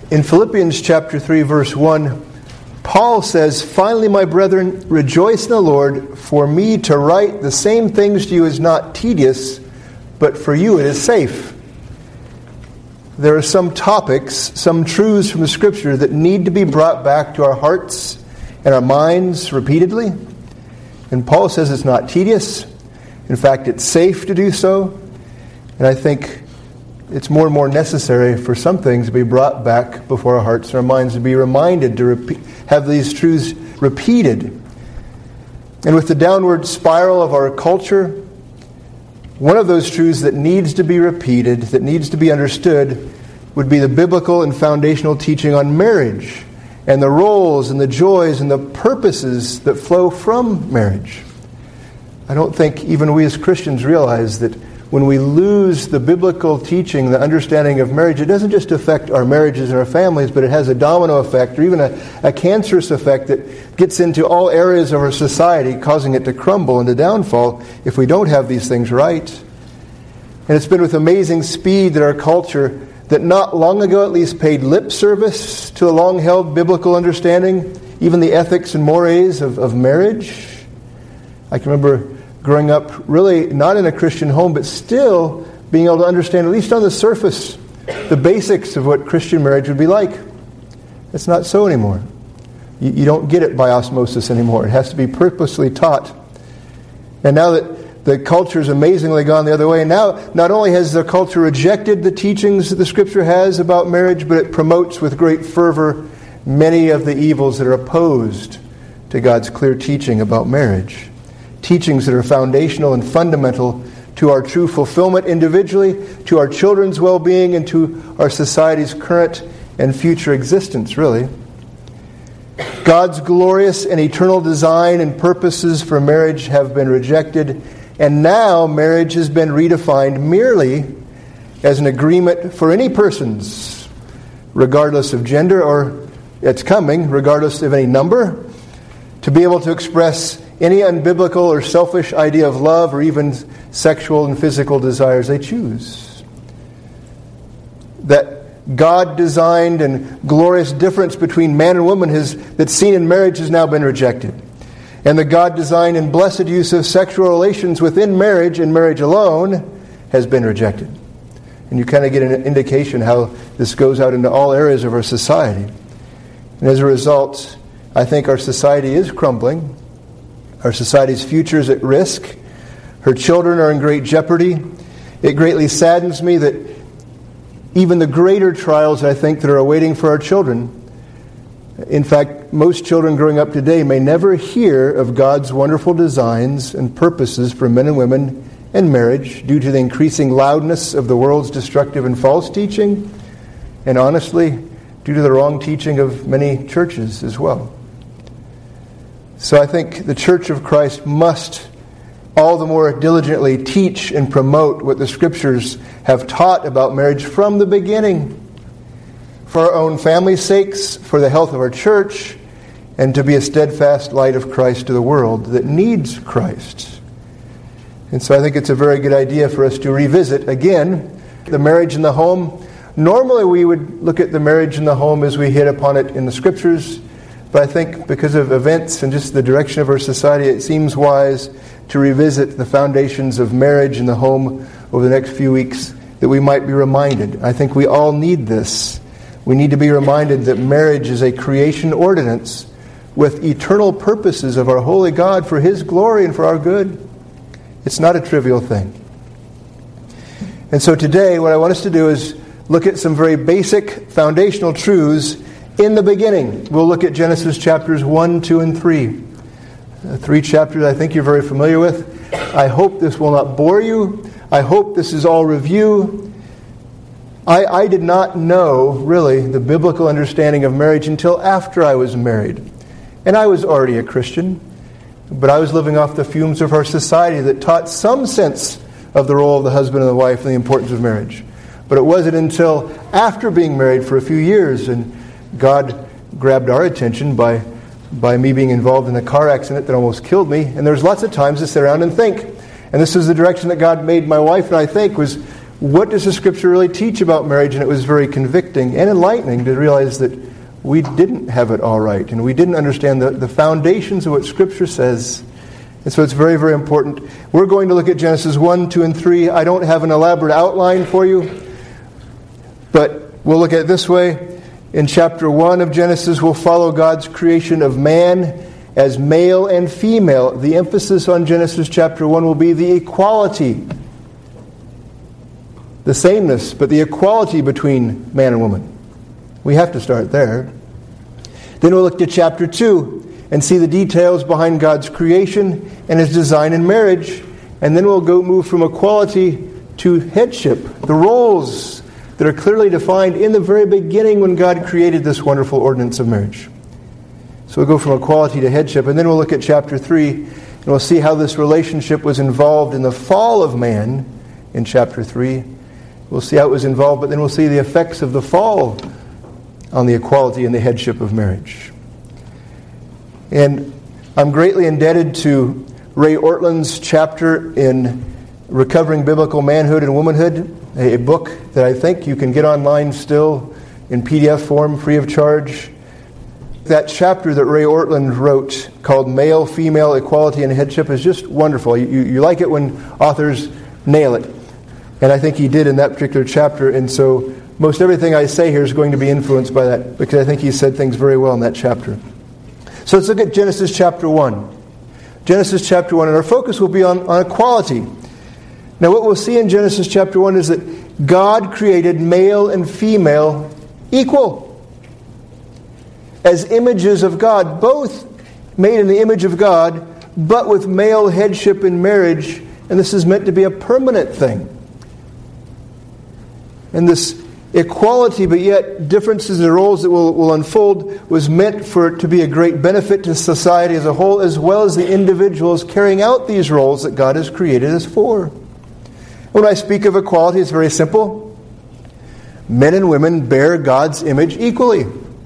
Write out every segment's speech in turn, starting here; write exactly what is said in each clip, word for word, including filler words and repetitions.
In Philippians chapter three, verse one, Paul says, "Finally, my brethren, rejoice in the Lord. For me to write the same things to you is not tedious, but for you it is safe." There are some topics, some truths from the Scripture that need to be brought back to our hearts and our minds repeatedly. And Paul says it's not tedious. In fact, it's safe to do so. And I think it's more and more necessary for some things to be brought back before our hearts and our minds, to be reminded to repeat, have these truths repeated. And with the downward spiral of our culture, one of those truths that needs to be repeated, that needs to be understood, would be the biblical and foundational teaching on marriage and the roles and the joys and the purposes that flow from marriage. I don't think even we as Christians realize that when we lose the biblical teaching, the understanding of marriage, it doesn't just affect our marriages and our families, but it has a domino effect or even a, a cancerous effect that gets into all areas of our society, causing it to crumble and to downfall if we don't have these things right. And it's been with amazing speed that our culture, that not long ago at least, paid lip service to a long-held biblical understanding, even the ethics and mores of, of marriage. I can remember growing up really not in a Christian home, but still being able to understand, at least on the surface, the basics of what Christian marriage would be like. It's not so anymore. You, you don't get it by osmosis anymore. It has to be purposely taught. And now that the culture has amazingly gone the other way, and now not only has the culture rejected the teachings that the Scripture has about marriage, but it promotes with great fervor many of the evils that are opposed to God's clear teaching about marriage. Teachings that are foundational and fundamental to our true fulfillment individually, to our children's well-being, and to our society's current and future existence, really. God's glorious and eternal design and purposes for marriage have been rejected, and now marriage has been redefined merely as an agreement for any persons, regardless of gender, or it's coming, regardless of any number, to be able to express any unbiblical or selfish idea of love or even sexual and physical desires they choose. That God-designed and glorious difference between man and woman has, that's seen in marriage has now been rejected. And the God-designed and blessed use of sexual relations within marriage and marriage alone has been rejected. And you kind of get an indication how this goes out into all areas of our society. And as a result, I think our society is crumbling. Our society's future is at risk. Her children are in great jeopardy. It greatly saddens me that even the greater trials, I think, that are awaiting for our children, in fact, most children growing up today may never hear of God's wonderful designs and purposes for men and women and marriage due to the increasing loudness of the world's destructive and false teaching, and honestly, due to the wrong teaching of many churches as well. So I think the Church of Christ must all the more diligently teach and promote what the Scriptures have taught about marriage from the beginning, for our own family's sakes, for the health of our church, and to be a steadfast light of Christ to the world that needs Christ. And so I think it's a very good idea for us to revisit again the marriage in the home. Normally we would look at the marriage in the home as we hit upon it in the Scriptures, but I think because of events and just the direction of our society, it seems wise to revisit the foundations of marriage in the home over the next few weeks, that we might be reminded. I think we all need this. We need to be reminded that marriage is a creation ordinance with eternal purposes of our holy God for His glory and for our good. It's not a trivial thing. And so today, what I want us to do is look at some very basic foundational truths in the beginning. We'll look at Genesis chapters one, two, and three. Uh, three chapters I think you're very familiar with. I hope this will not bore you. I hope this is all review. I, I did not know, really, the biblical understanding of marriage until after I was married. And I was already a Christian, but I was living off the fumes of our society that taught some sense of the role of the husband and the wife and the importance of marriage. But it wasn't until after being married for a few years and God grabbed our attention by by me being involved in a car accident that almost killed me. And there's lots of times to sit around and think. And this is the direction that God made my wife and I think, was what does the Scripture really teach about marriage? And it was very convicting and enlightening to realize that we didn't have it all right, and we didn't understand the, the foundations of what Scripture says. And so it's very, very important. We're going to look at Genesis one, two, and three. I don't have an elaborate outline for you, but we'll look at it this way. In chapter one of Genesis, we'll follow God's creation of man as male and female. The emphasis on Genesis chapter one will be the equality, the sameness, but the equality between man and woman. We have to start there. Then we'll look to chapter two and see the details behind God's creation and His design in marriage. And then we'll go move from equality to headship, the roles that are clearly defined in the very beginning when God created this wonderful ordinance of marriage. So we'll go from equality to headship, and then we'll look at chapter three, and we'll see how this relationship was involved in the fall of man in chapter three. We'll see how it was involved, but then we'll see the effects of the fall on the equality and the headship of marriage. And I'm greatly indebted to Ray Ortland's chapter in Recovering Biblical Manhood and Womanhood, a book that I think you can get online still in P D F form, free of charge. That chapter that Ray Ortland wrote called Male, Female, Equality, and Headship is just wonderful. You, you like it when authors nail it. And I think he did in that particular chapter. And so most everything I say here is going to be influenced by that, because I think he said things very well in that chapter. So let's look at Genesis chapter one. Genesis chapter one, and our focus will be on, on equality. Now what we'll see in Genesis chapter one is that God created male and female equal, as images of God, both made in the image of God, but with male headship in marriage, and this is meant to be a permanent thing. And this equality, but yet differences in the roles that will, will unfold, was meant for it to be a great benefit to society as a whole, as well as the individuals carrying out these roles that God has created us for. When I speak of equality, it's very simple. Men and women bear God's image equally.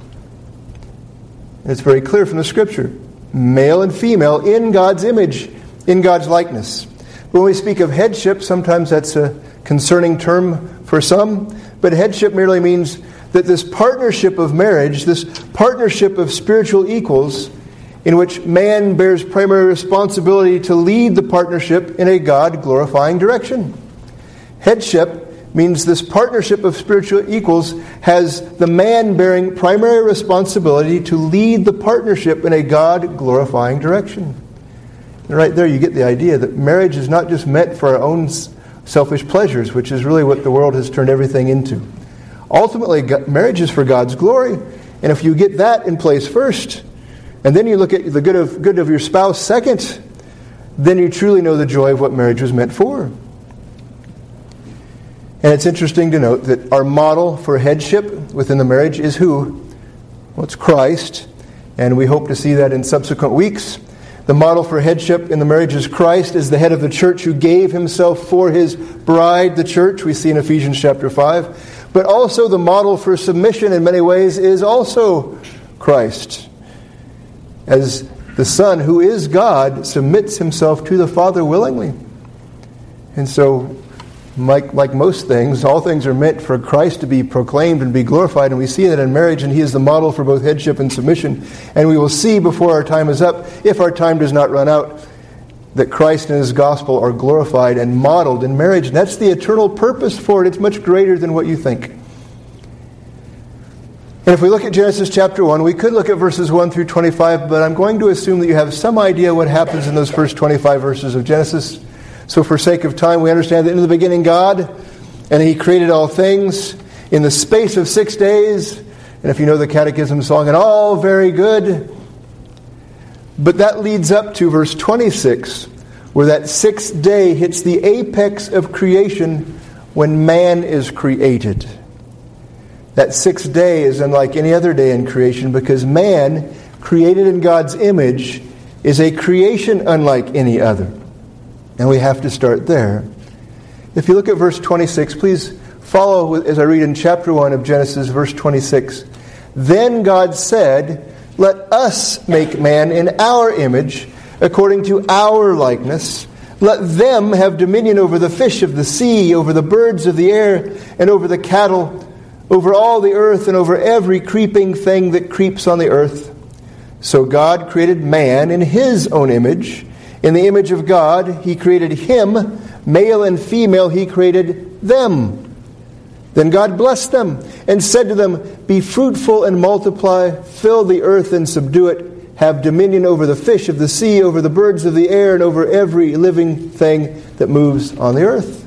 It's very clear from the Scripture. Male and female in God's image, in God's likeness. When we speak of headship, sometimes that's a concerning term for some, but headship merely means that this partnership of marriage, this partnership of spiritual equals, in which man bears primary responsibility to lead the partnership in a God-glorifying direction. Headship means this partnership of spiritual equals has the man bearing primary responsibility to lead the partnership in a God-glorifying direction. And right there you get the idea that marriage is not just meant for our own selfish pleasures, which is really what the world has turned everything into. Ultimately, marriage is for God's glory. And if you get that in place first, and then you look at the good of, good of your spouse second, then you truly know the joy of what marriage was meant for. And it's interesting to note that our model for headship within the marriage is who? Well, it's Christ. And we hope to see that in subsequent weeks. The model for headship in the marriage is Christ, is the head of the church who gave himself for his bride, the church, we see in Ephesians chapter five. But also the model for submission in many ways is also Christ. As the Son, who is God, submits himself to the Father willingly. And so, like, like most things, all things are meant for Christ to be proclaimed and be glorified, and we see that in marriage, and he is the model for both headship and submission. And we will see before our time is up, if our time does not run out, that Christ and his gospel are glorified and modeled in marriage. And that's the eternal purpose for it. It's much greater than what you think. And if we look at Genesis chapter one, we could look at verses one through twenty-five, but I'm going to assume that you have some idea what happens in those first twenty-five verses of Genesis. So for sake of time, we understand that in the beginning God, and he created all things in the space of six days. And if you know the Catechism song, and all very good. But that leads up to verse twenty-six, where that sixth day hits the apex of creation when man is created. That sixth day is unlike any other day in creation, because man, created in God's image, is a creation unlike any other. And we have to start there. If you look at verse twenty-six, please follow as I read in chapter one of Genesis, verse twenty-six. Then God said, "Let us make man in our image, according to our likeness. Let them have dominion over the fish of the sea, over the birds of the air, and over the cattle, over all the earth, and over every creeping thing that creeps on the earth. So God created man in His own image. In the image of God, He created him. Male and female, He created them. Then God blessed them and said to them, "Be fruitful and multiply, fill the earth and subdue it. Have dominion over the fish of the sea, over the birds of the air, and over every living thing that moves on the earth."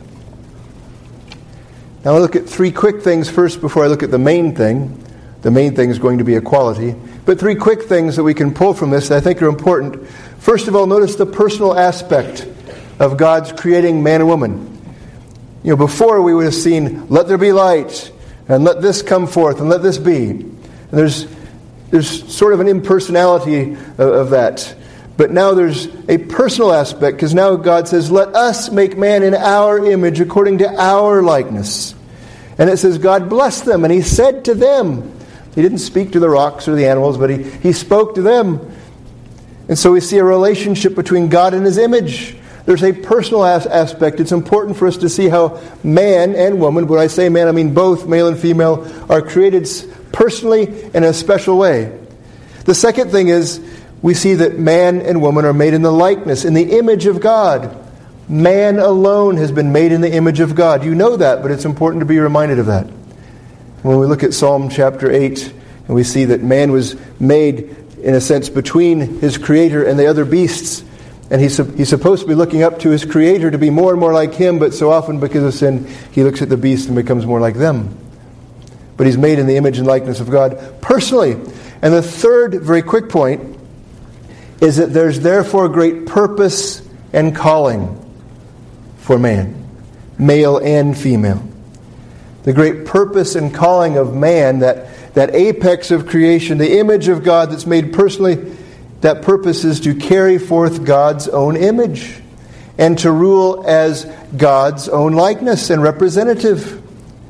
Now I'll look at three quick things first before I look at the main thing. The main thing is going to be equality. But three quick things that we can pull from this that I think are important. First of all, notice the personal aspect of God's creating man and woman. You know, before we would have seen, let there be light, and let this come forth, and let this be. And there's there's sort of an impersonality of, of that. But now there's a personal aspect, because now God says, let us make man in our image, according to our likeness. And it says, God blessed them, and He said to them. He didn't speak to the rocks or the animals, but He, he spoke to them. And so we see a relationship between God and His image. There's a personal as- aspect. It's important for us to see how man and woman, when I say man, I mean both male and female, are created personally in a special way. The second thing is, we see that man and woman are made in the likeness, in the image of God. Man alone has been made in the image of God. You know that, but it's important to be reminded of that. When we look at Psalm chapter eight, and we see that man was made, in a sense, between his Creator and the other beasts. And he's, he's supposed to be looking up to his Creator to be more and more like Him, but so often because of sin, he looks at the beast and becomes more like them. But he's made in the image and likeness of God personally. And the third very quick point is that there's therefore great purpose and calling for man, male and female. The great purpose and calling of man, that, that apex of creation, the image of God that's made personally, that purpose is to carry forth God's own image and to rule as God's own likeness and representative.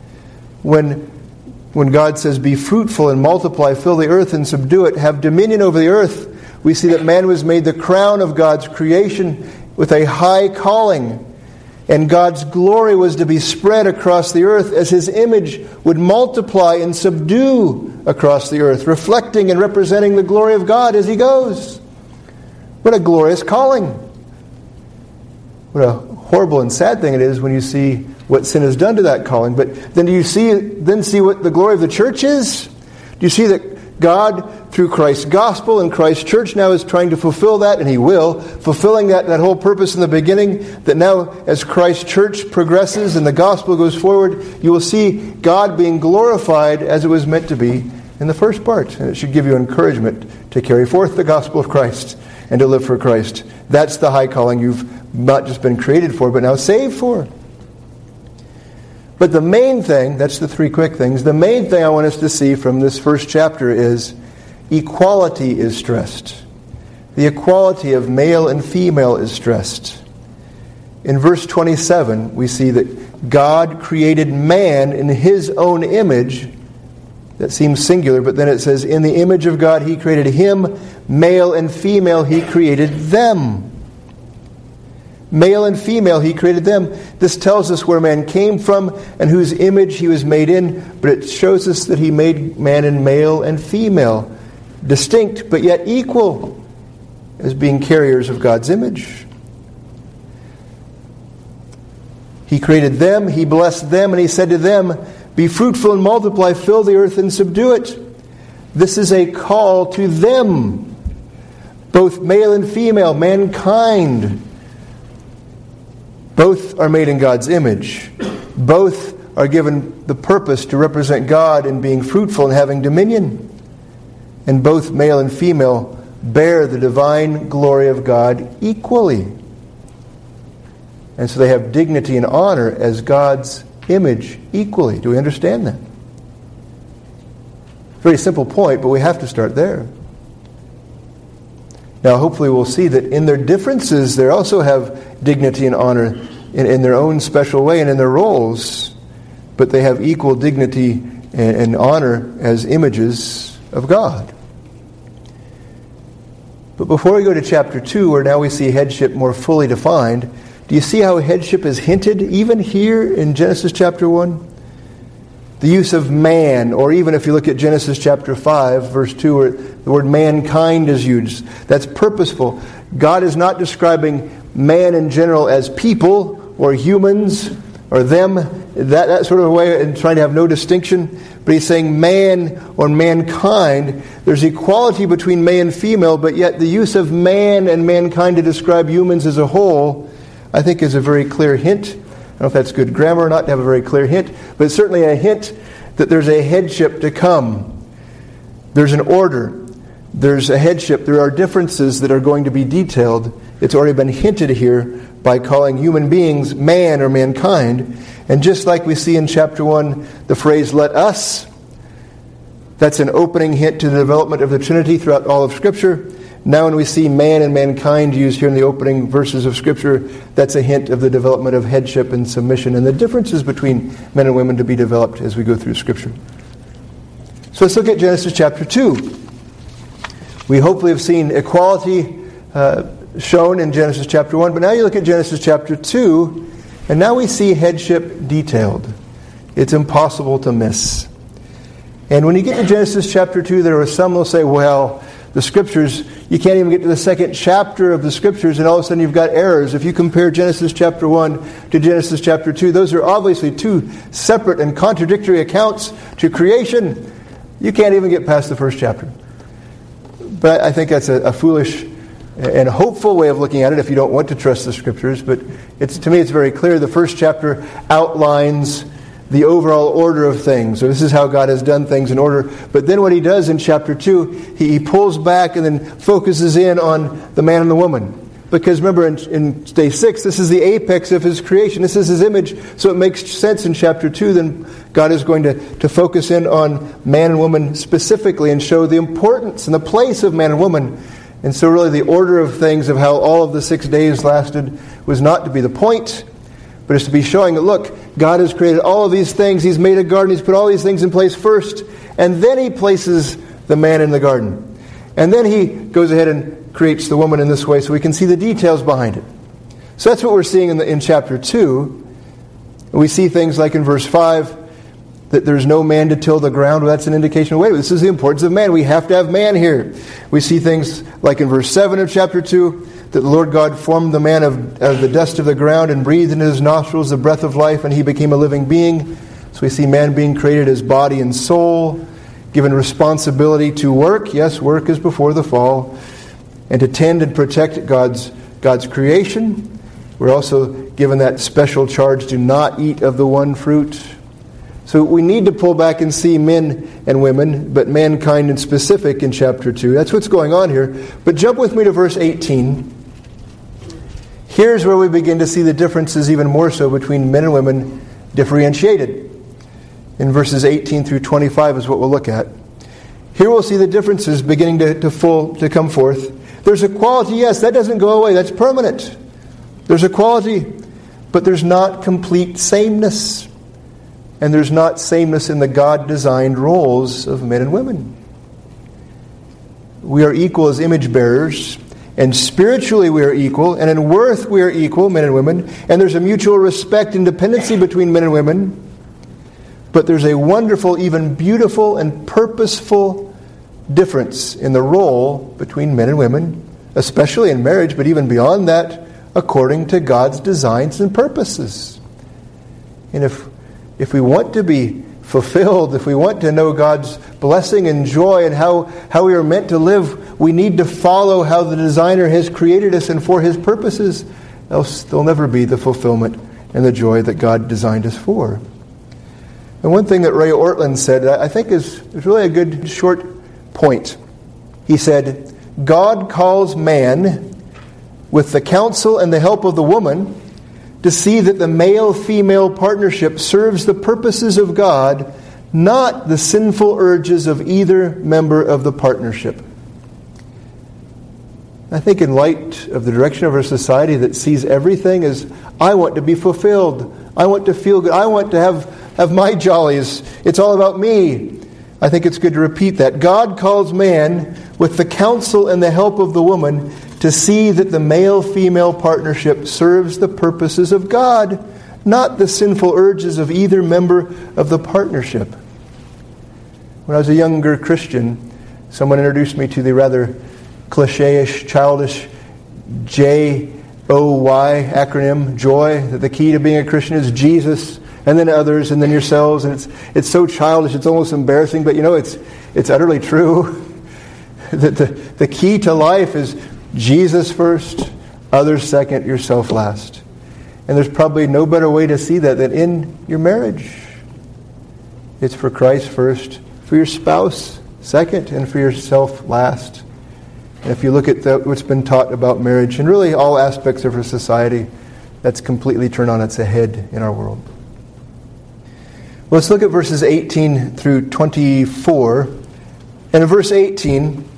When, when God says, be fruitful and multiply, fill the earth and subdue it, have dominion over the earth, we see that man was made the crown of God's creation with a high calling. And God's glory was to be spread across the earth as His image would multiply and subdue across the earth, reflecting and representing the glory of God as He goes. What a glorious calling. What a horrible and sad thing it is when you see what sin has done to that calling. But then do you see then see what the glory of the church is? Do you see that God, through Christ's gospel and Christ's church, now is trying to fulfill that, and He will, fulfilling that, that whole purpose in the beginning, that now as Christ's church progresses and the gospel goes forward, you will see God being glorified as it was meant to be in the first part. And it should give you encouragement to carry forth the gospel of Christ and to live for Christ. That's the high calling you've not just been created for, but now saved for. But the main thing, that's the three quick things, the main thing I want us to see from this first chapter is equality is stressed. The equality of male and female is stressed. In verse twenty-seven, we see that God created man in His own image. That seems singular, but then it says, in the image of God He created him, male and female He created them. Male and female, He created them. This tells us where man came from and whose image he was made in, but it shows us that He made man in male and female, distinct but yet equal, as being carriers of God's image. He created them, He blessed them, and He said to them, be fruitful and multiply, fill the earth and subdue it. This is a call to them, both male and female, mankind. Both are made in God's image. Both are given the purpose to represent God in being fruitful and having dominion. And both male and female bear the divine glory of God equally. And so they have dignity and honor as God's image equally. Do we understand that? Very simple point, but we have to start there. Now, hopefully we'll see that in their differences, they also have dignity and honor in, in their own special way and in their roles, but they have equal dignity and, and honor as images of God. But before we go to chapter two, where now we see headship more fully defined, Do you see how headship is hinted even here in Genesis chapter one? The use of man, or even if you look at Genesis chapter five, verse two, where the word mankind is used. That's purposeful. God is not describing man in general as people or humans or them, that, that sort of a way, and trying to have no distinction. But he's saying man or mankind. There's equality between male and female, but yet the use of man and mankind to describe humans as a whole, I think, is a very clear hint. I don't know if that's good grammar or not to have a very clear hint, but it's certainly a hint that there's a headship to come. There's an order. There's a headship. There are differences that are going to be detailed. It's already been hinted here by calling human beings man or mankind. And just like we see in chapter one, the phrase, let us, that's an opening hint to the development of the Trinity throughout all of Scripture. Now when we see man and mankind used here in the opening verses of Scripture, that's a hint of the development of headship and submission and the differences between men and women to be developed as we go through Scripture. So let's look at Genesis chapter two. We hopefully have seen equality uh, shown in Genesis chapter one, but now you look at Genesis chapter two, and now we see headship detailed. It's impossible to miss. And when you get to Genesis chapter two, there are some who will say, well, the Scriptures, you can't even get to the second chapter of the Scriptures, and all of a sudden you've got errors. If you compare Genesis chapter one to Genesis chapter two, those are obviously two separate and contradictory accounts to creation. You can't even get past the first chapter. But I think that's a, a foolish and hopeful way of looking at it if you don't want to trust the Scriptures. But it's, to me, it's very clear. The first chapter outlines the overall order of things. So this is how God has done things in order. But then what he does in chapter two, he, he pulls back and then focuses in on the man and the woman. Because remember, in, in day six, this is the apex of his creation. This is his image. So it makes sense in chapter two, then God is going to, to focus in on man and woman specifically and show the importance and the place of man and woman. And so really the order of things of how all of the six days lasted was not to be the point, but it's to be showing that, look, God has created all of these things. He's made a garden. He's put all these things in place first. And then he places the man in the garden. And then he goes ahead and creates the woman in this way so we can see the details behind it. So that's what we're seeing in, the, in chapter two. We see things like in verse five, that there's no man to till the ground. Well, that's an indication of, wait, this is the importance of man. We have to have man here. We see things like in verse seven of chapter two, that the Lord God formed the man of, of the dust of the ground and breathed into his nostrils the breath of life, and he became a living being. So we see man being created as body and soul, given responsibility to work. Yes, work is before the fall. And to tend and protect God's, God's creation. We're also given that special charge to not eat of the one fruit. So we need to pull back and see men and women, but mankind in specific in chapter two. That's what's going on here. But jump with me to verse eighteen. Here's where we begin to see the differences even more so between men and women differentiated. In verses eighteen through twenty-five is what we'll look at. Here we'll see the differences beginning to, to full to come forth. There's equality, yes, that doesn't go away. That's permanent. There's equality, but there's not complete sameness. And there's not sameness in the God-designed roles of men and women. We are equal as image bearers, and spiritually we are equal, and in worth we are equal, men and women, and there's a mutual respect and dependency between men and women. But there's a wonderful, even beautiful and purposeful difference in the role between men and women, especially in marriage, but even beyond that, according to God's designs and purposes. And if if we want to be fulfilled, if we want to know God's blessing and joy and how, how we are meant to live, we need to follow how the designer has created us and for his purposes. Else there'll never be the fulfillment and the joy that God designed us for. And one thing that Ray Ortlund said, I think is, is really a good short point. He said, God calls man with the counsel and the help of the woman to see that the male-female partnership serves the purposes of God, not the sinful urges of either member of the partnership. I think in light of the direction of our society that sees everything as, I want to be fulfilled, I want to feel good, I want to have, have my jollies, it's all about me. I think it's good to repeat that. God calls man with the counsel and the help of the woman to see that the male-female partnership serves the purposes of God, not the sinful urges of either member of the partnership. When I was a younger Christian, someone introduced me to the rather cliche-ish, childish J O Y acronym, joy, that the key to being a Christian is Jesus, and then others, and then yourselves, and it's it's so childish, it's almost embarrassing, but you know, it's it's utterly true. that the, the key to life is Jesus first, others second, yourself last. And there's probably no better way to see that than in your marriage. It's for Christ first, for your spouse second, and for yourself last. And if you look at the, what's been taught about marriage, and really all aspects of our society, that's completely turned on its head in our world. Well, let's look at verses eighteen through twenty-four. And in verse eighteen,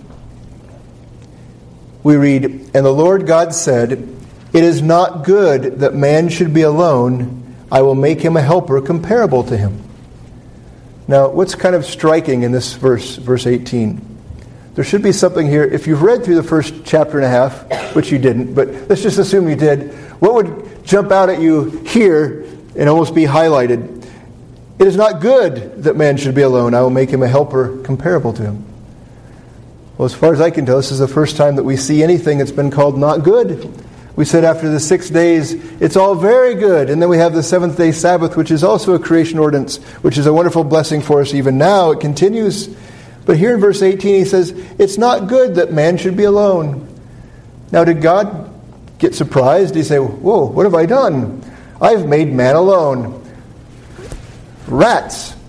we read, "And the Lord God said, it is not good that man should be alone. I will make him a helper comparable to him." Now, what's kind of striking in this verse, verse eighteen? There should be something here. If you've read through the first chapter and a half, which you didn't, but let's just assume you did, what would jump out at you here and almost be highlighted? It is not good that man should be alone. I will make him a helper comparable to him. Well, as far as I can tell, this is the first time that we see anything that's been called not good. We said after the six days, it's all very good. And then we have the seventh day Sabbath, which is also a creation ordinance, which is a wonderful blessing for us even now. It continues. But here in verse eighteen, he says, it's not good that man should be alone. Now, did God get surprised? Did he say, whoa, what have I done? I've made man alone. Rats.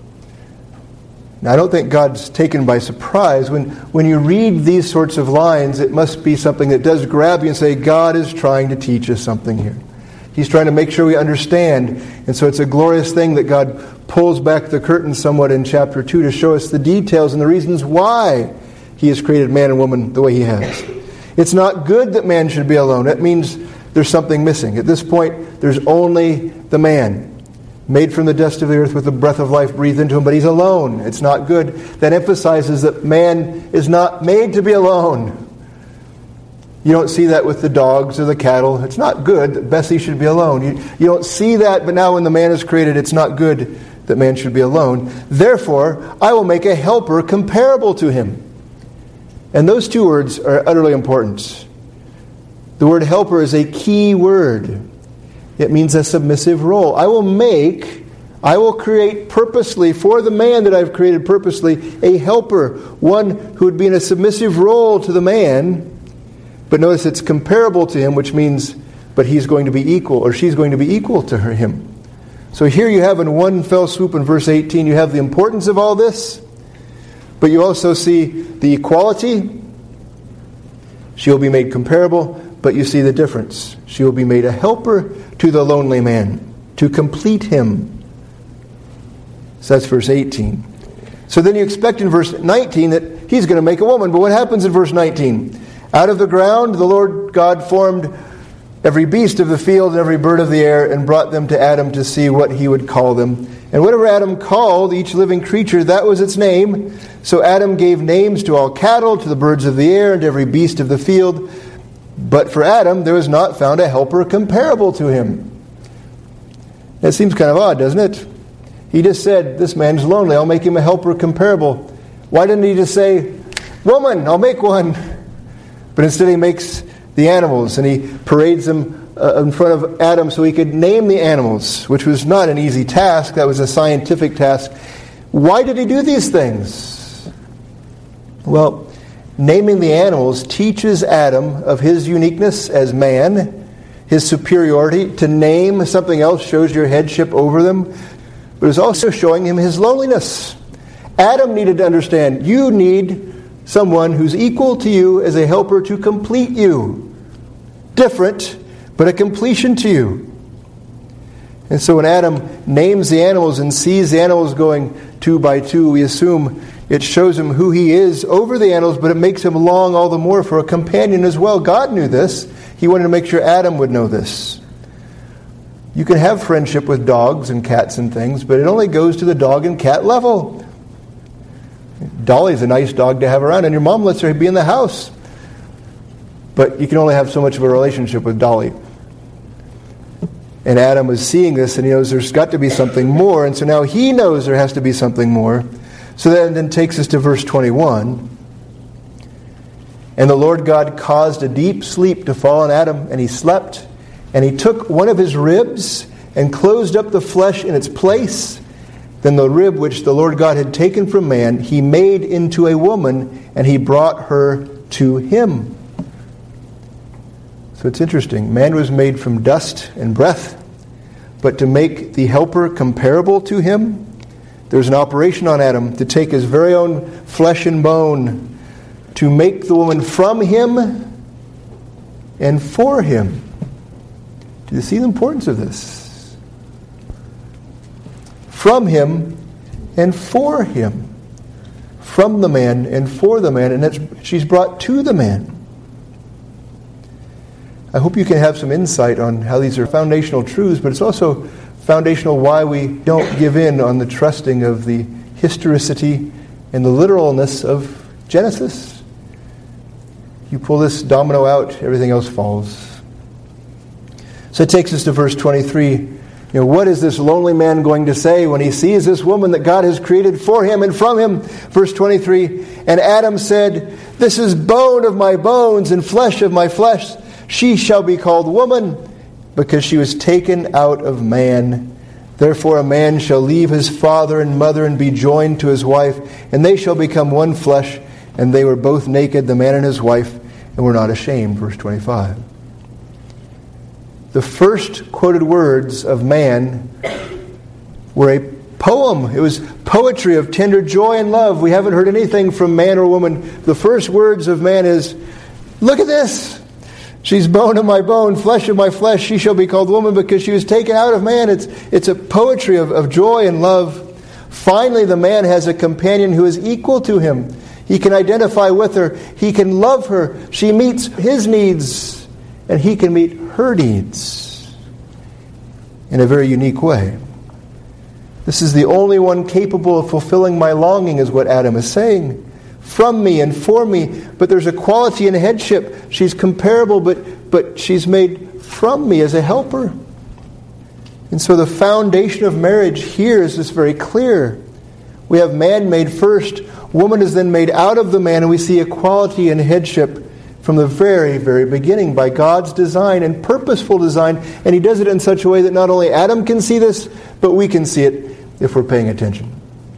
Now, I don't think God's taken by surprise. When, when you read these sorts of lines, it must be something that does grab you and say, God is trying to teach us something here. He's trying to make sure we understand. And so it's a glorious thing that God pulls back the curtain somewhat in chapter two to show us the details and the reasons why He has created man and woman the way He has. It's not good that man should be alone. That means there's something missing. At this point, there's only the man, made from the dust of the earth with the breath of life breathed into him, but he's alone. It's not good. That emphasizes that man is not made to be alone. You don't see that with the dogs or the cattle. It's not good that Bessie should be alone. You, you don't see that, but now when the man is created, it's not good that man should be alone. Therefore, I will make a helper comparable to him. And those two words are utterly important. The word helper is a key word. It means a submissive role. I will make, I will create purposely for the man that I've created purposely a helper, one who would be in a submissive role to the man. But notice it's comparable to him, which means, but he's going to be equal, or she's going to be equal to her, him. So here you have in one fell swoop in verse eighteen, you have the importance of all this, but you also see the equality. She will be made comparable, but you see the difference. She will be made a helper to the lonely man, to complete him. So that's verse eighteen. So then you expect in verse nineteen that he's going to make a woman. But what happens in verse nineteen? Out of the ground the Lord God formed every beast of the field and every bird of the air and brought them to Adam to see what he would call them. And whatever Adam called each living creature, that was its name. So Adam gave names to all cattle, to the birds of the air, and to every beast of the field. But for Adam, there was not found a helper comparable to him. That seems kind of odd, doesn't it? He just said, this man's lonely, I'll make him a helper comparable. Why didn't he just say, woman, I'll make one? But instead he makes the animals, and he parades them uh, in front of Adam so he could name the animals, which was not an easy task. That was a scientific task. Why did he do these things? Well, naming the animals teaches Adam of his uniqueness as man, his superiority. To name something else shows your headship over them, but it's also showing him his loneliness. Adam needed to understand, you need someone who's equal to you as a helper to complete you. Different, but a completion to you. And so when Adam names the animals and sees the animals going two by two, we assume it shows him who he is over the animals, but it makes him long all the more for a companion as well. God knew this. He wanted to make sure Adam would know this. You can have friendship with dogs and cats and things, but it only goes to the dog and cat level. Dolly's a nice dog to have around, and your mom lets her be in the house. But you can only have so much of a relationship with Dolly. And Adam was seeing this, and he knows there's got to be something more. And so now he knows there has to be something more. So that then takes us to verse twenty-one. And the Lord God caused a deep sleep to fall on Adam, and he slept. And he took one of his ribs and closed up the flesh in its place. Then the rib which the Lord God had taken from man, he made into a woman, and he brought her to him. So it's interesting. Man was made from dust and breath, but to make the helper comparable to him, there's an operation on Adam to take his very own flesh and bone, to make the woman from him and for him. Do you see the importance of this? From him and for him. From the man and for the man, and that's, she's brought to the man. I hope you can have some insight on how these are foundational truths, but it's also foundational why we don't give in on the trusting of the historicity and the literalness of Genesis. You pull this domino out, everything else falls. So it takes us to verse twenty-three. You know, what is this lonely man going to say when he sees this woman that God has created for him and from him? Verse twenty-three, and Adam said, this is bone of my bones and flesh of my flesh. She shall be called woman, because she was taken out of man. Therefore a man shall leave his father and mother and be joined to his wife, and they shall become one flesh. And they were both naked, the man and his wife, and were not ashamed. Verse twenty-five. The first quoted words of man were a poem. It was poetry of tender joy and love. We haven't heard anything from man or woman. The first words of man is, look at this. She's bone of my bone, flesh of my flesh. She shall be called woman because she was taken out of man. It's, it's a poetry of, of joy and love. Finally, the man has a companion who is equal to him. He can identify with her. He can love her. She meets his needs, and he can meet her needs in a very unique way. This is the only one capable of fulfilling my longing, is what Adam is saying. From me and for me, but there's a quality in headship. She's comparable, but, but she's made from me as a helper. And so the foundation of marriage here is just very clear. We have man made first, woman is then made out of the man, and we see equality in headship from the very, very beginning by God's design and purposeful design. And he does it in such a way that not only Adam can see this, but we can see it if we're paying attention.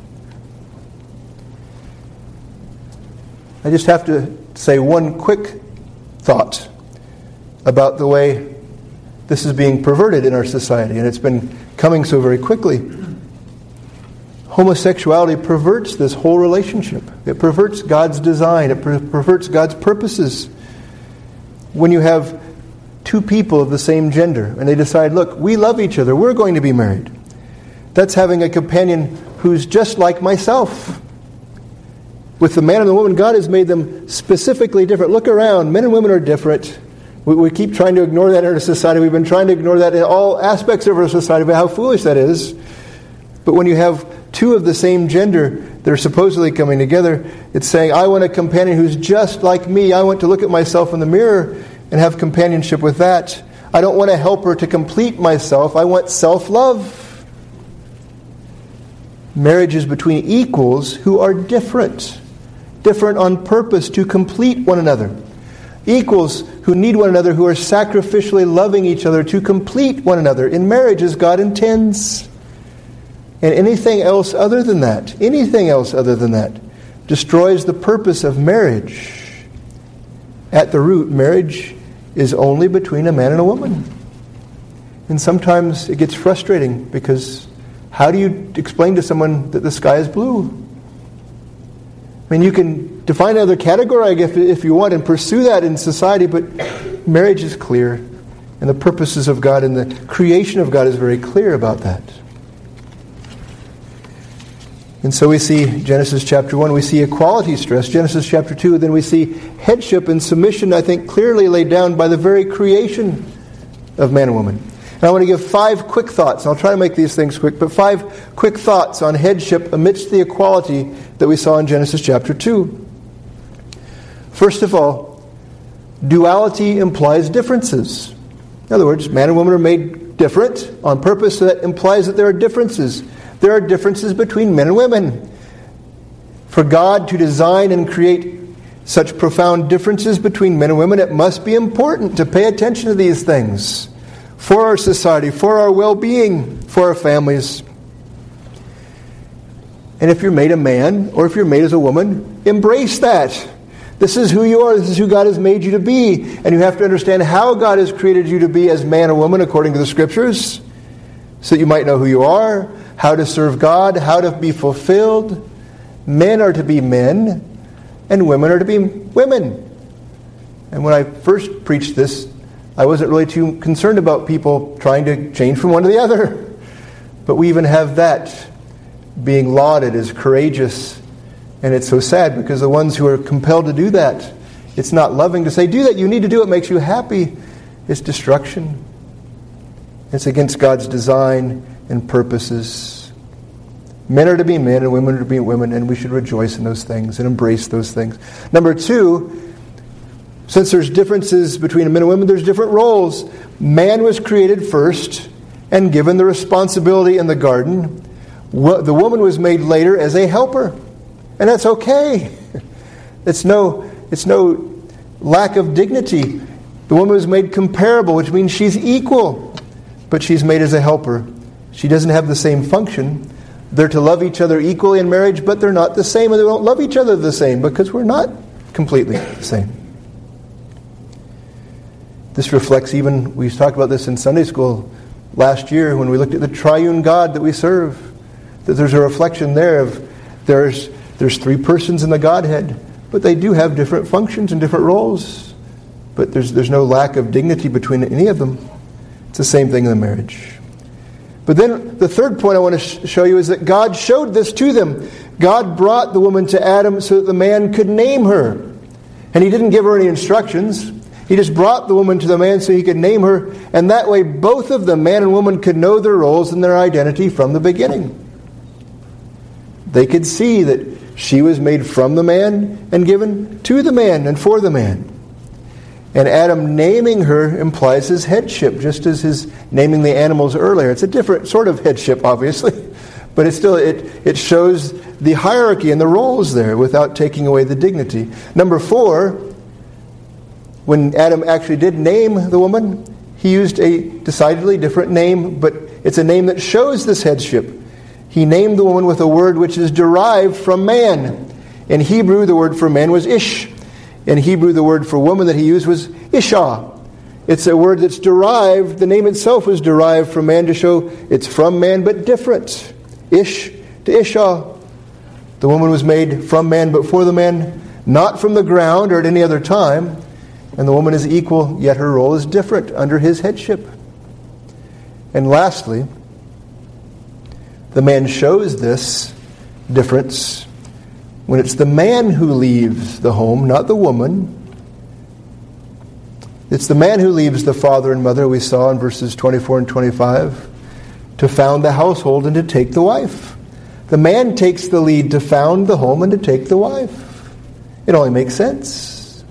I just have to say one quick thought about the way this is being perverted in our society, and it's been coming so very quickly. Homosexuality perverts this whole relationship. It perverts God's design. It per- perverts God's purposes. When you have two people of the same gender, and they decide, look, we love each other, we're going to be married. That's having a companion who's just like myself. With the man and the woman, God has made them specifically different. Look around. Men and women are different. We, we keep trying to ignore that in our society. We've been trying to ignore that in all aspects of our society, but how foolish that is. But when you have two of the same gender that are supposedly coming together, it's saying, I want a companion who's just like me. I want to look at myself in the mirror and have companionship with that. I don't want a helper to complete myself. I want self-love. Marriage is between equals who are different. Different on purpose to complete one another. Equals who need one another, who are sacrificially loving each other to complete one another in marriage as God intends. And anything else other than that, anything else other than that, destroys the purpose of marriage. At the root, marriage is only between a man and a woman. And sometimes it gets frustrating because how do you explain to someone that the sky is blue? I mean, you can define another category if, if you want and pursue that in society, but marriage is clear. And the purposes of God and the creation of God is very clear about that. And so we see Genesis chapter one, we see equality stressed. Genesis chapter two, then we see headship and submission, I think, clearly laid down by the very creation of man and woman. And I want to give five quick thoughts. I'll try to make these things quick, but five quick thoughts on headship amidst the equality that we saw in Genesis chapter two. First of all, duality implies differences. In other words, man and woman are made different on purpose, so that implies that there are differences. There are differences between men and women. For God to design and create such profound differences between men and women, it must be important to pay attention to these things for our society, for our well-being, for our families. And if you're made a man, or if you're made as a woman, embrace that. This is who you are. This is who God has made you to be. And you have to understand how God has created you to be as man or woman according to the Scriptures, so that you might know who you are, how to serve God, how to be fulfilled. Men are to be men, and women are to be women. And when I first preached this, I wasn't really too concerned about people trying to change from one to the other. But we even have that being lauded as courageous. And it's so sad, because the ones who are compelled to do that, it's not loving to say, do that, you need to do it, makes you happy. It's destruction. It's against God's design and purposes. Men are to be men and women are to be women, and we should rejoice in those things and embrace those things. Number two, since there's differences between men and women, there's different roles. Man was created first and given the responsibility in the garden. The woman was made later as a helper, and that's okay. It's no, it's no lack of dignity. The woman was made comparable, which means she's equal, but she's made as a helper. She doesn't have the same function. They're to love each other equally in marriage, but they're not the same, and they don't love each other the same, because we're not completely the same. This reflects even, we talked about this in Sunday school last year when we looked at the triune God that we serve, that there's a reflection there of there's there's three persons in the Godhead, but they do have different functions and different roles, but there's there's no lack of dignity between any of them. It's the same thing in the marriage. But then the third point I want to sh- show you is that God showed this to them. God brought the woman to Adam so that the man could name her. And he didn't give her any instructions. He just brought the woman to the man so he could name her. And that way both of them, man and woman, could know their roles and their identity from the beginning. They could see that she was made from the man and given to the man and for the man. And Adam naming her implies his headship, just as his naming the animals earlier. It's a different sort of headship, obviously, but it still it it shows the hierarchy and the roles there without taking away the dignity. Number four, when Adam actually did name the woman, he used a decidedly different name, but it's a name that shows this headship. He named the woman with a word which is derived from man. In Hebrew, the word for man was ish. In Hebrew, the word for woman that he used was isha. It's a word that's derived, the name itself was derived from man to show it's from man but different. Ish to isha. The woman was made from man but for the man, not from the ground or at any other time. And the woman is equal, yet her role is different under his headship. And lastly, the man shows this difference when it's the man who leaves the home, not the woman. It's the man who leaves the father and mother, we saw in verses twenty-four and twenty-five, to found the household and to take the wife. The man takes the lead to found the home and to take the wife. It only makes sense.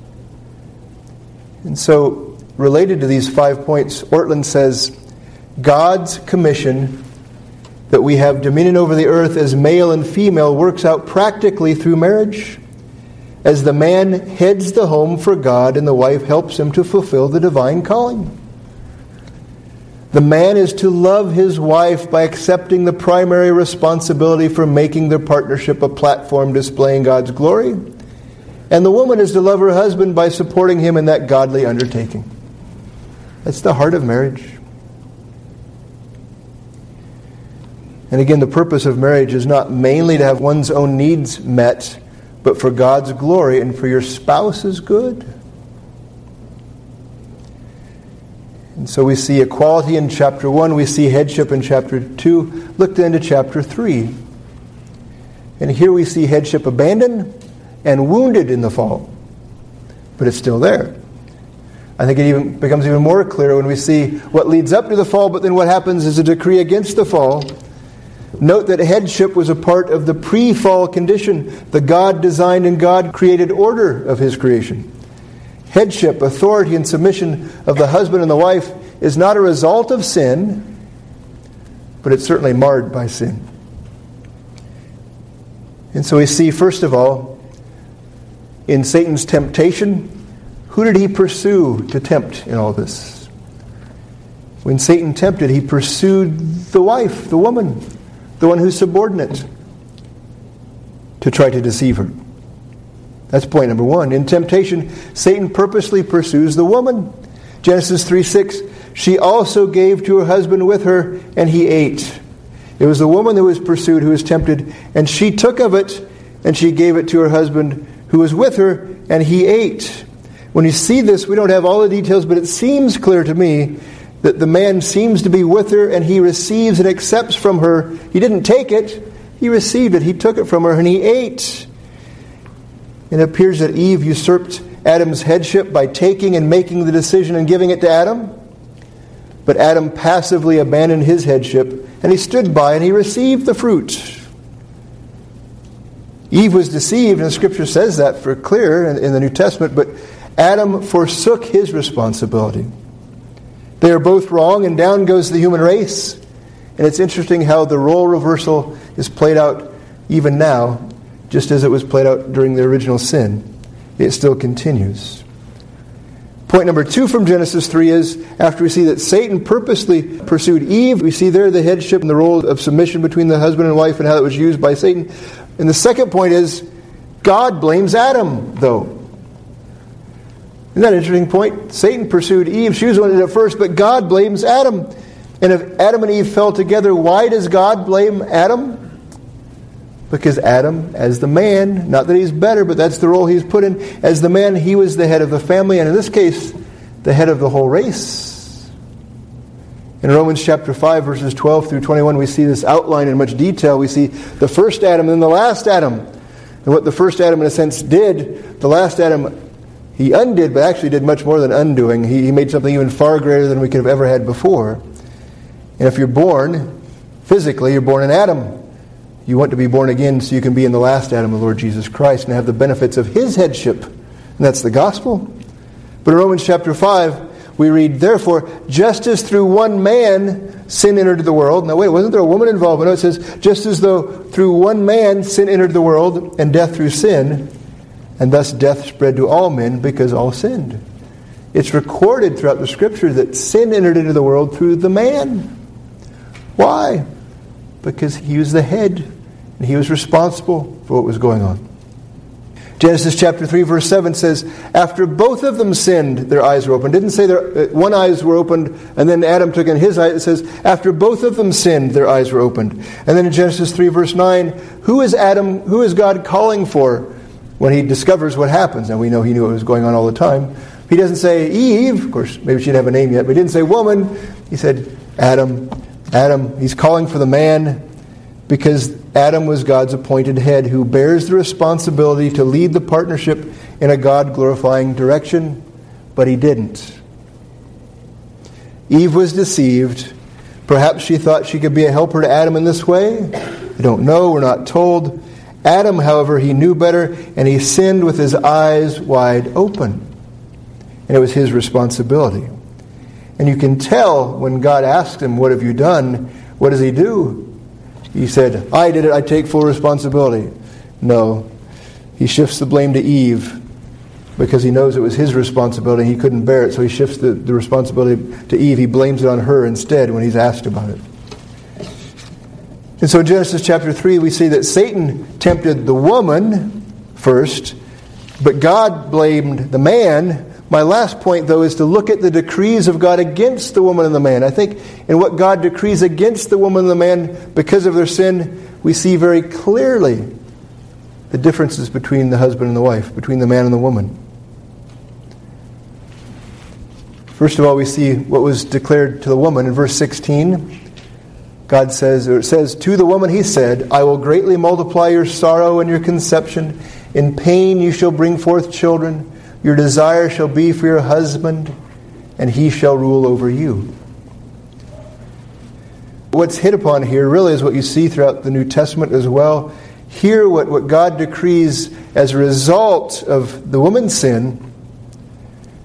And so, related to these five points, Ortlund says, God's commission that we have dominion over the earth as male and female works out practically through marriage, as the man heads the home for God and the wife helps him to fulfill the divine calling. The man is to love his wife by accepting the primary responsibility for making their partnership a platform displaying God's glory, and the woman is to love her husband by supporting him in that godly undertaking. That's the heart of marriage. And again, the purpose of marriage is not mainly to have one's own needs met, but for God's glory and for your spouse's good. And so we see equality in chapter one, we see headship in chapter two. Look then to chapter three. And here we see headship abandoned and wounded in the fall. But it's still there. I think it even becomes even more clear when we see what leads up to the fall, but then what happens is a decree against the fall. Note that headship was a part of the pre-fall condition, the God-designed and God-created order of His creation. headship, authority, and submission of the husband and the wife is not a result of sin, but it's certainly marred by sin. And so we see, first of all, in Satan's temptation, who did he pursue to tempt in all this? When Satan tempted, he pursued the wife, the woman, the one who's subordinate, to try to deceive her. That's point number one. In temptation, Satan purposely pursues the woman. Genesis three six, she also gave to her husband with her, and he ate. It was the woman who was pursued, who was tempted, and she took of it, and she gave it to her husband who was with her, and he ate. When you see this, we don't have all the details, but it seems clear to me that the man seems to be with her, and he receives and accepts from her. He didn't take it, he received it. He took it from her, and he ate. It appears that Eve usurped Adam's headship by taking and making the decision and giving it to Adam. But Adam passively abandoned his headship, and he stood by and he received the fruit. Eve was deceived, and the Scripture says that for clear in the New Testament, but Adam forsook his responsibility. They are both wrong, and down goes the human race. And it's interesting how the role reversal is played out even now, just as it was played out during the original sin. It still continues. Point number two from Genesis three is, after we see that Satan purposely pursued Eve, we see there the headship and the role of submission between the husband and wife and how that was used by Satan. And the second point is, God blames Adam, though. Isn't that an interesting point? Satan pursued Eve. She was the one who did it first, but God blames Adam. And if Adam and Eve fell together, why does God blame Adam? Because Adam, as the man, not that he's better, but that's the role he's put in. As the man, he was the head of the family, and in this case, the head of the whole race. In Romans chapter five, verses twelve through twenty-one, we see this outlined in much detail. We see the first Adam and then the last Adam. And what the first Adam, in a sense, did, the last Adam, he undid, but actually did much more than undoing. He, he made something even far greater than we could have ever had before. And if you're born, physically, you're born in Adam. You want to be born again so you can be in the last Adam, the Lord Jesus Christ, and have the benefits of his headship. And that's the gospel. But in Romans chapter five, we read, therefore, just as through one man sin entered the world. Now wait, wasn't there a woman involved? No, it says, just as though through one man sin entered the world, and death through sin, and thus death spread to all men because all sinned. It's recorded throughout the Scripture that sin entered into the world through the man. Why? Because he was the head. And he was responsible for what was going on. Genesis chapter three, verse seven says, after both of them sinned, their eyes were opened. It didn't say their one eyes were opened, and then Adam took in his eye. It says, after both of them sinned, their eyes were opened. And then in Genesis three, verse nine, who is Adam, who is God calling for when he discovers what happens? Now we know he knew what was going on all the time. He doesn't say Eve. Of course, maybe she didn't have a name yet, but he didn't say woman. He said Adam. Adam. He's calling for the man, because Adam was God's appointed head who bears the responsibility to lead the partnership in a God-glorifying direction, but he didn't. Eve was deceived. Perhaps she thought she could be a helper to Adam in this way. I don't know. We're not told. Adam, however, he knew better, and he sinned with his eyes wide open. And it was his responsibility. And you can tell when God asked him, what have you done? What does he do? He said, I did it, I take full responsibility. No. He shifts the blame to Eve because he knows it was his responsibility. He couldn't bear it, so he shifts the, the responsibility to Eve. He blames it on her instead when he's asked about it. And so in Genesis chapter three, we see that Satan tempted the woman first, but God blamed the man. My last point, though, is to look at the decrees of God against the woman and the man. I think in what God decrees against the woman and the man because of their sin, we see very clearly the differences between the husband and the wife, between the man and the woman. First of all, we see what was declared to the woman in verse sixteen. God says, or it says, to the woman he said, I will greatly multiply your sorrow and your conception. In pain you shall bring forth children. Your desire shall be for your husband, and he shall rule over you. What's hit upon here really is what you see throughout the New Testament as well. Here, what, what God decrees as a result of the woman's sin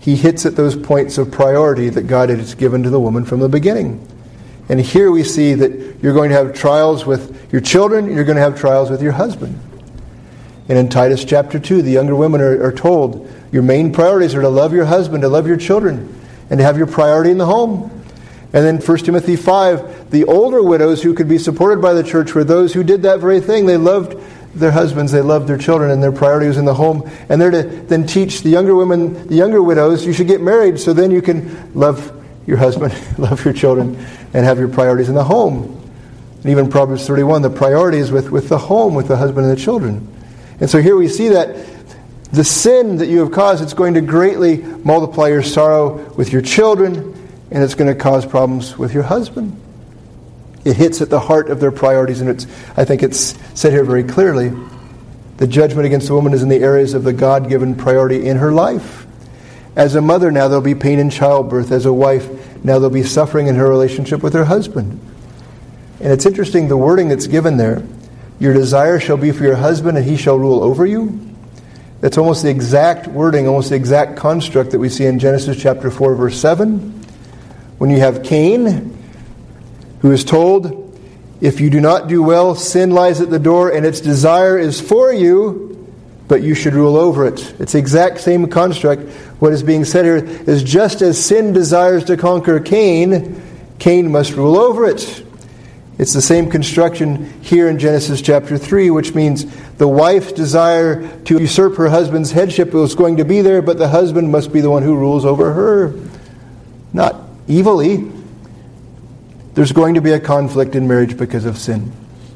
he hits at those points of priority that God has given to the woman from the beginning. And here we see that you're going to have trials with your children, and you're going to have trials with your husband. And in Titus chapter two, the younger women are, are told, your main priorities are to love your husband, to love your children, and to have your priority in the home. And then First Timothy five, the older widows who could be supported by the church were those who did that very thing. They loved their husbands, they loved their children, and their priority was in the home. And they're to then teach the younger women, the younger widows, you should get married so then you can love your husband, love your children, and have your priorities in the home. And even Proverbs thirty-one, the priority is with, with the home, with the husband and the children. And so here we see that the sin that you have caused, it's going to greatly multiply your sorrow with your children, and it's going to cause problems with your husband. It hits at the heart of their priorities, and it's, I think it's said here very clearly, the judgment against the woman is in the areas of the God-given priority in her life. As a mother, now there'll be pain in childbirth. As a wife, now there'll be suffering in her relationship with her husband. And it's interesting, the wording that's given there, your desire shall be for your husband, and he shall rule over you. That's almost the exact wording, almost the exact construct that we see in Genesis chapter four, verse seven. When you have Cain, who is told, if you do not do well, sin lies at the door, and its desire is for you, but you should rule over it. It's the exact same construct. What is being said here is just as sin desires to conquer Cain, Cain must rule over it. It's the same construction here in Genesis chapter three, which means the wife's desire to usurp her husband's headship is going to be there, but the husband must be the one who rules over her. Not evilly. There's going to be a conflict in marriage because of sin.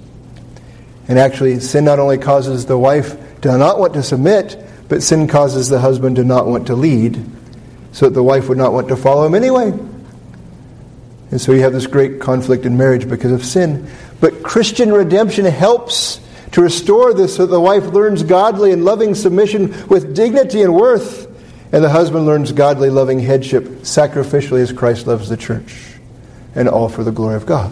And actually, sin not only causes the wife to not want to submit, but sin causes the husband to not want to lead, so that the wife would not want to follow him anyway. And so you have this great conflict in marriage because of sin. But Christian redemption helps to restore this so that the wife learns godly and loving submission with dignity and worth, and the husband learns godly, loving headship sacrificially as Christ loves the church, and all for the glory of God.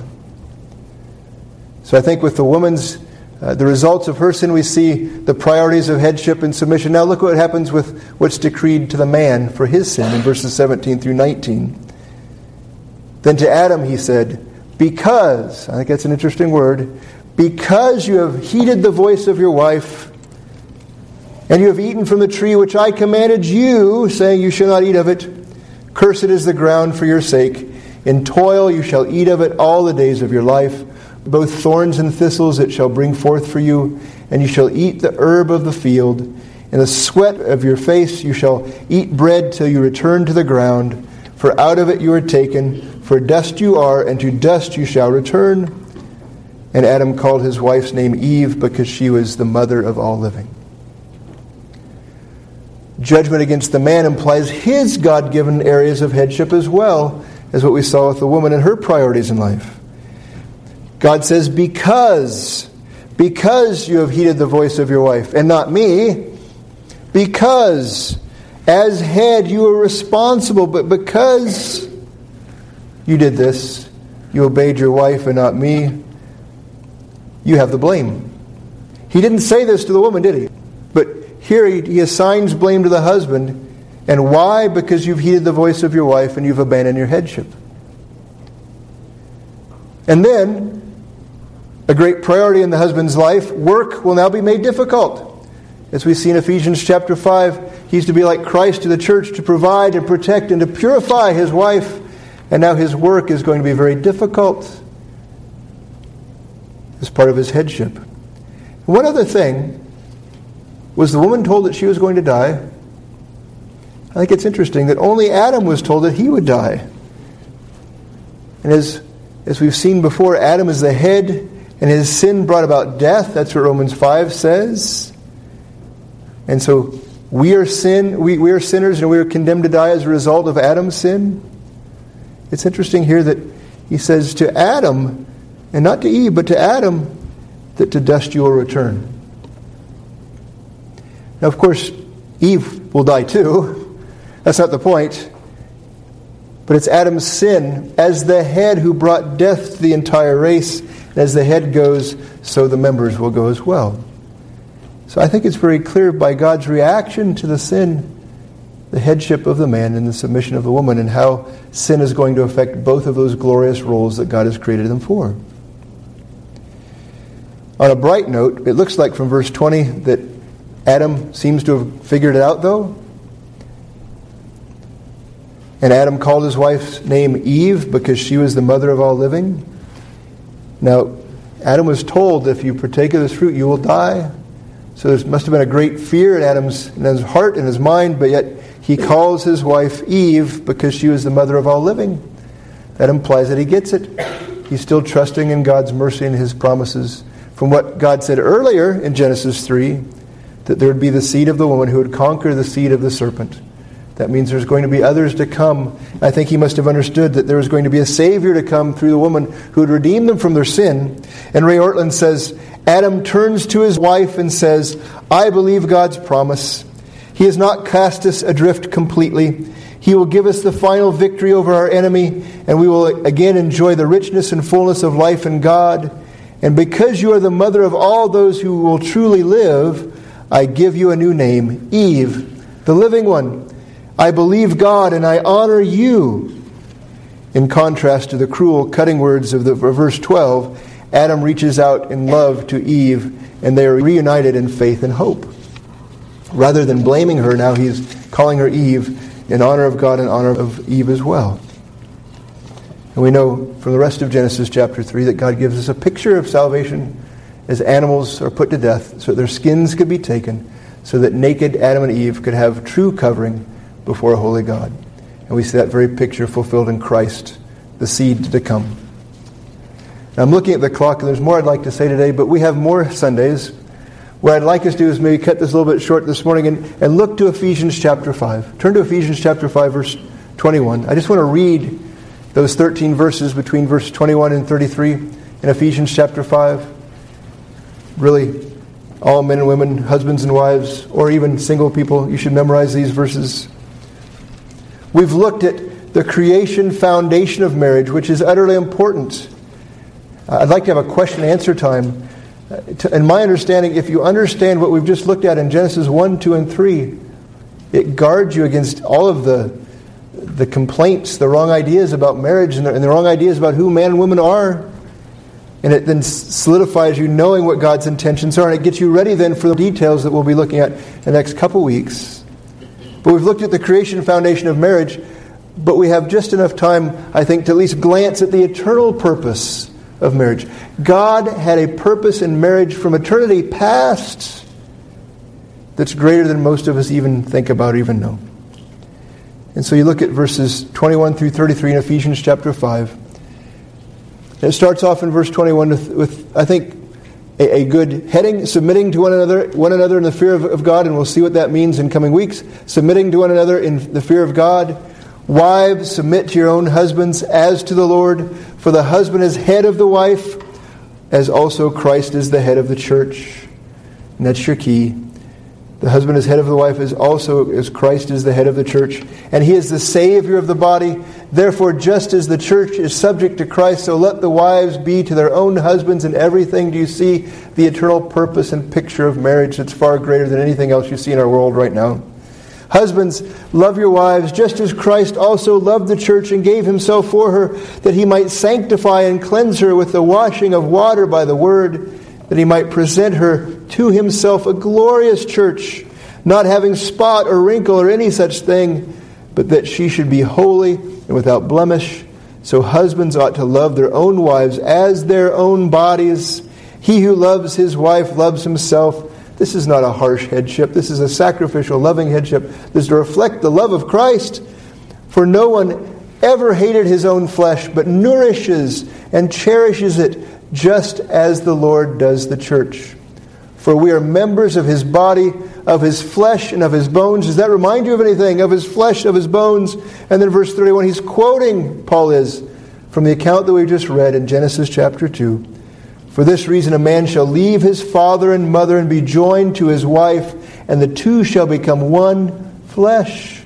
So I think with the woman's, uh, the results of her sin, we see the priorities of headship and submission. Now look what happens with what's decreed to the man for his sin in verses seventeen through nineteen. Then to Adam he said, because, I think that's an interesting word, because you have heeded the voice of your wife, and you have eaten from the tree which I commanded you, saying you shall not eat of it, cursed is the ground for your sake. In toil you shall eat of it all the days of your life. Both thorns and thistles it shall bring forth for you, and you shall eat the herb of the field. In the sweat of your face you shall eat bread till you return to the ground. For out of it you are taken, for dust you are, and to dust you shall return. And Adam called his wife's name Eve, because she was the mother of all living. Judgment against the man implies his God-given areas of headship as well, as what we saw with the woman and her priorities in life. God says, because, because you have heeded the voice of your wife, and not me, because as head you are responsible, but because you did this, you obeyed your wife and not me, you have the blame. He didn't say this to the woman, did he? But here he, he assigns blame to the husband. And why? Because you've heeded the voice of your wife and you've abandoned your headship. And then, a great priority in the husband's life, work will now be made difficult. As we see in Ephesians chapter five, he's to be like Christ to the church, to provide and protect and to purify his wife. And now his work is going to be very difficult as part of his headship. One other thing, was the woman told that she was going to die? I think it's interesting that only Adam was told that he would die. And as, as we've seen before, Adam is the head, and his sin brought about death. That's what Romans five says. And so we are sin, we, we are sinners, and we are condemned to die as a result of Adam's sin. It's interesting here that he says to Adam, and not to Eve, but to Adam, that to dust you will return. Now, of course, Eve will die too. That's not the point. But it's Adam's sin as the head who brought death to the entire race. And as the head goes, so the members will go as well. So I think it's very clear by God's reaction to the sin the headship of the man and the submission of the woman, and how sin is going to affect both of those glorious roles that God has created them for. On a bright note, it looks like from verse twenty that Adam seems to have figured it out, though. And Adam called his wife's name Eve because she was the mother of all living. Now, Adam was told, if you partake of this fruit, you will die. So there must have been a great fear in Adam's, in his heart and his mind, but yet he calls his wife Eve because she was the mother of all living. That implies that he gets it. He's still trusting in God's mercy and his promises. From what God said earlier in Genesis three, that there would be the seed of the woman who would conquer the seed of the serpent. That means there's going to be others to come. I think he must have understood that there was going to be a Savior to come through the woman who would redeem them from their sin. And Ray Ortlund says, Adam turns to his wife and says, I believe God's promise. He has not cast us adrift completely. He will give us the final victory over our enemy, and we will again enjoy the richness and fullness of life in God. And because you are the mother of all those who will truly live, I give you a new name, Eve, the living one. I believe God and I honor you. In contrast to the cruel, cutting words of, the, of verse twelve, Adam reaches out in love to Eve, and they are reunited in faith and hope. Rather than blaming her, now he's calling her Eve in honor of God and honor of Eve as well. And we know from the rest of Genesis chapter three that God gives us a picture of salvation as animals are put to death so that their skins could be taken, so that naked Adam and Eve could have true covering before a holy God. And we see that very picture fulfilled in Christ, the seed to come. Now I'm looking at the clock, and there's more I'd like to say today, but we have more Sundays. What I'd like us to do is maybe cut this a little bit short this morning and, and look to Ephesians chapter five. Turn to Ephesians chapter five, verse twenty-one. I just want to read those thirteen verses between verse twenty-one and thirty-three in Ephesians chapter five. Really, all men and women, husbands and wives, or even single people, you should memorize these verses. We've looked at the creation foundation of marriage, which is utterly important. I'd like to have a question and answer time. In my understanding, if you understand what we've just looked at in Genesis one, two, and three, it guards you against all of the, the complaints, the wrong ideas about marriage, and the, and the wrong ideas about who man and woman are. And it then solidifies you knowing what God's intentions are, and it gets you ready then for the details that we'll be looking at in the next couple weeks. But we've looked at the creation foundation of marriage, but we have just enough time, I think, to at least glance at the eternal purpose of marriage. God had a purpose in marriage from eternity past that's greater than most of us even think about or even know. And so you look at verses twenty-one through thirty-three in Ephesians chapter five. And it starts off in verse twenty-one with, with I think, a, a good heading, submitting to one another, one another in the fear of, of God, and we'll see what that means in coming weeks. Submitting to one another in the fear of God. Wives, submit to your own husbands as to the Lord, for the husband is head of the wife, as also Christ is the head of the church. And that's your key. The husband is head of the wife as also as Christ is the head of the church. And he is the Savior of the body. Therefore, just as the church is subject to Christ, so let the wives be to their own husbands in everything. Do you see the eternal purpose and picture of marriage that's far greater than anything else you see in our world right now? Husbands, love your wives, just as Christ also loved the church and gave himself for her, that he might sanctify and cleanse her with the washing of water by the word, that he might present her to himself a glorious church, not having spot or wrinkle or any such thing, but that she should be holy and without blemish. So husbands ought to love their own wives as their own bodies. He who loves his wife loves himself. This is not a harsh headship. This is a sacrificial, loving headship. This is to reflect the love of Christ. For no one ever hated his own flesh, but nourishes and cherishes it, just as the Lord does the church. For we are members of his body, of his flesh, and of his bones. Does that remind you of anything? Of his flesh, of his bones? And then verse thirty-one, he's quoting, Paul is, from the account that we just read in Genesis chapter two. For this reason a man shall leave his father and mother and be joined to his wife, and the two shall become one flesh.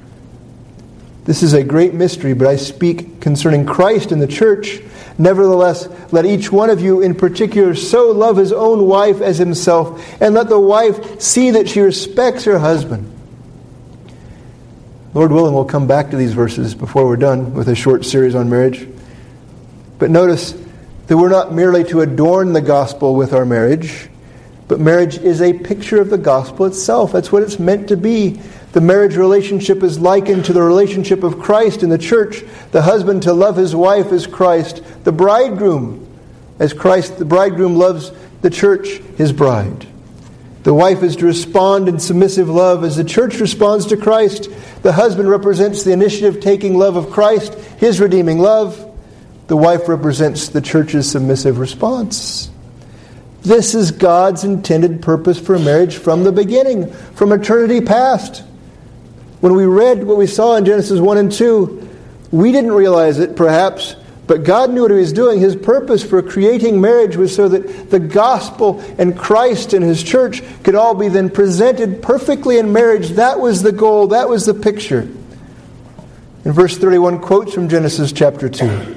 This is a great mystery, but I speak concerning Christ and the church. Nevertheless, let each one of you in particular so love his own wife as himself, and let the wife see that she respects her husband. Lord willing, we'll come back to these verses before we're done with a short series on marriage. But notice that we're not merely to adorn the gospel with our marriage, but marriage is a picture of the gospel itself. That's what it's meant to be. The marriage relationship is likened to the relationship of Christ in the church. The husband to love his wife as Christ, the bridegroom as Christ, the bridegroom loves the church, his bride. The wife is to respond in submissive love as the church responds to Christ. The husband represents the initiative-taking love of Christ, his redeeming love. The wife represents the church's submissive response. This is God's intended purpose for marriage from the beginning, from eternity past. When we read what we saw in Genesis one and two, we didn't realize it, perhaps, but God knew what He was doing. His purpose for creating marriage was so that the gospel and Christ and His church could all be then presented perfectly in marriage. That was the goal. That was the picture. And verse thirty-one quotes from Genesis chapter two.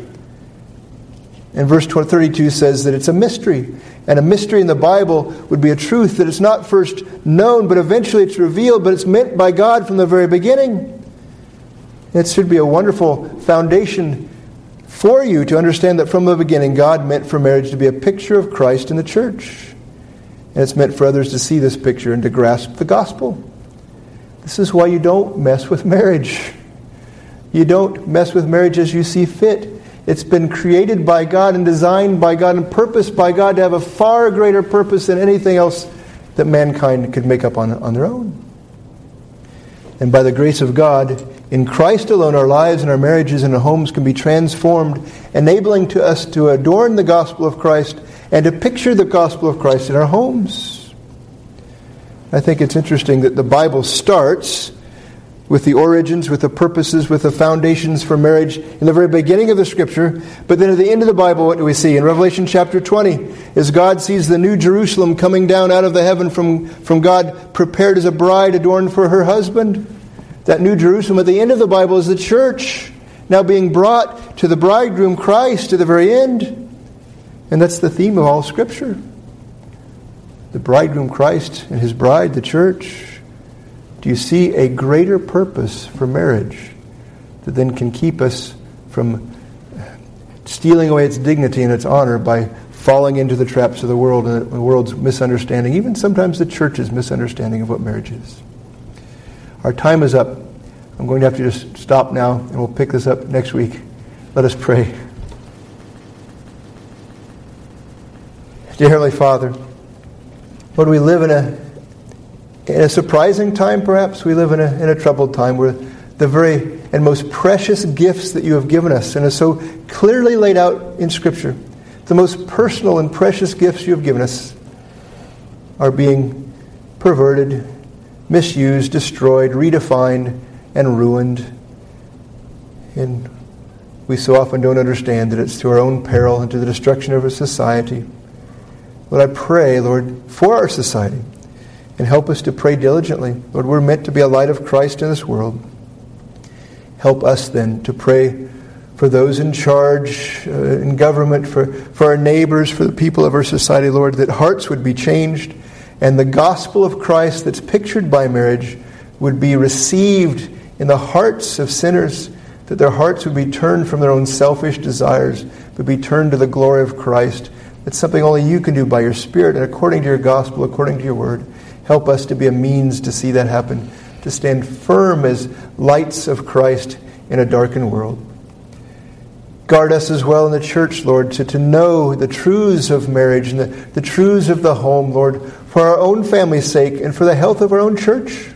And verse thirty-two says that it's a mystery. And a mystery in the Bible would be a truth that it's not first known, but eventually it's revealed, but it's meant by God from the very beginning. It should be a wonderful foundation for you to understand that from the beginning God meant for marriage to be a picture of Christ in the church. And it's meant for others to see this picture and to grasp the gospel. This is why you don't mess with marriage. You don't mess with marriage as you see fit. It's been created by God and designed by God and purposed by God to have a far greater purpose than anything else that mankind could make up on, on their own. And by the grace of God, in Christ alone, our lives and our marriages and our homes can be transformed, enabling to us to adorn the gospel of Christ and to picture the gospel of Christ in our homes. I think it's interesting that the Bible starts with the origins, with the purposes, with the foundations for marriage in the very beginning of the Scripture. But then at the end of the Bible, what do we see? In Revelation chapter twenty, as God sees the new Jerusalem coming down out of the heaven from, from God, prepared as a bride adorned for her husband. That new Jerusalem at the end of the Bible is the church, now being brought to the bridegroom Christ to the very end. And that's the theme of all Scripture. The bridegroom Christ and His bride, the church. Do you see a greater purpose for marriage that then can keep us from stealing away its dignity and its honor by falling into the traps of the world and the world's misunderstanding, even sometimes the church's misunderstanding of what marriage is? Our time is up. I'm going to have to just stop now, and we'll pick this up next week. Let us pray. Dear Heavenly Father, Lord, we live in a In a surprising time, perhaps. We live in a, in a troubled time where the very and most precious gifts that you have given us and are so clearly laid out in Scripture, the most personal and precious gifts you have given us, are being perverted, misused, destroyed, redefined, and ruined. And we so often don't understand that it's to our own peril and to the destruction of our society. Lord, I pray, Lord, for our society. And help us to pray diligently. Lord, we're meant to be a light of Christ in this world. Help us then to pray for those in charge, uh, in government, for, for our neighbors, for the people of our society, Lord, that hearts would be changed and the gospel of Christ that's pictured by marriage would be received in the hearts of sinners, that their hearts would be turned from their own selfish desires, but be turned to the glory of Christ. It's something only you can do by your Spirit and according to your gospel, according to your word. Help us to be a means to see that happen, to stand firm as lights of Christ in a darkened world. Guard us as well in the church, Lord, to, to know the truths of marriage and the, the truths of the home, Lord, for our own family's sake and for the health of our own church.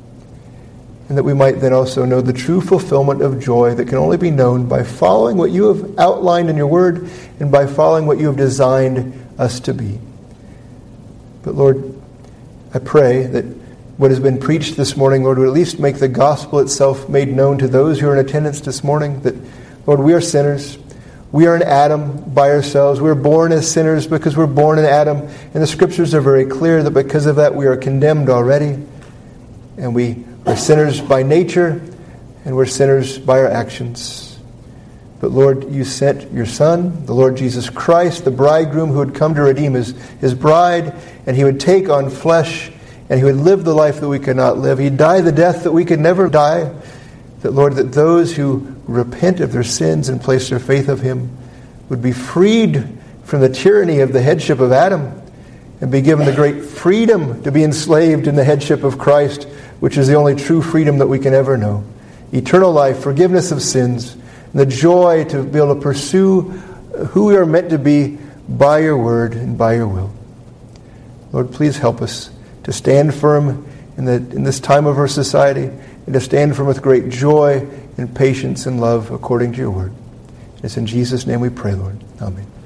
And that we might then also know the true fulfillment of joy that can only be known by following what you have outlined in your word and by following what you have designed us to be. But Lord, I pray that what has been preached this morning, Lord, would at least make the gospel itself made known to those who are in attendance this morning. That, Lord, we are sinners. We are in Adam by ourselves. We're born as sinners because we're born in Adam. And the Scriptures are very clear that because of that we are condemned already. And we are sinners by nature, and we're sinners by our actions. But Lord, you sent your Son, the Lord Jesus Christ, the bridegroom who would come to redeem his, his bride, and he would take on flesh, and he would live the life that we could not live. He'd die the death that we could never die, that, Lord, that those who repent of their sins and place their faith of him would be freed from the tyranny of the headship of Adam and be given the great freedom to be enslaved in the headship of Christ, which is the only true freedom that we can ever know. Eternal life, forgiveness of sins, and the joy to be able to pursue who we are meant to be by your word and by your will. Lord, please help us to stand firm in, the, in this time of our society and to stand firm with great joy and patience and love according to your word. It's in Jesus' name we pray, Lord. Amen.